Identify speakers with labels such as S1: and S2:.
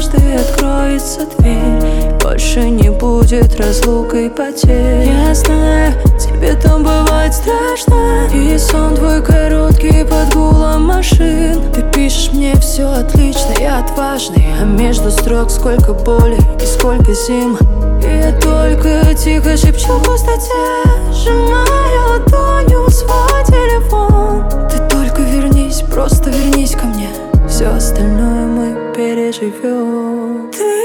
S1: однажды откроется дверь, больше не будет разлук и потерь. Я знаю, тебе там бывает страшно, и сон твой короткий под гулом машин. Ты пишешь мне все отлично, я отважный, а между строк сколько боли и сколько зим. И я только тихо шепчу в пустоте, сжимая ладонью свой телефон. Ты только вернись, просто вернись ко мне, все остальное мы переживем. Ты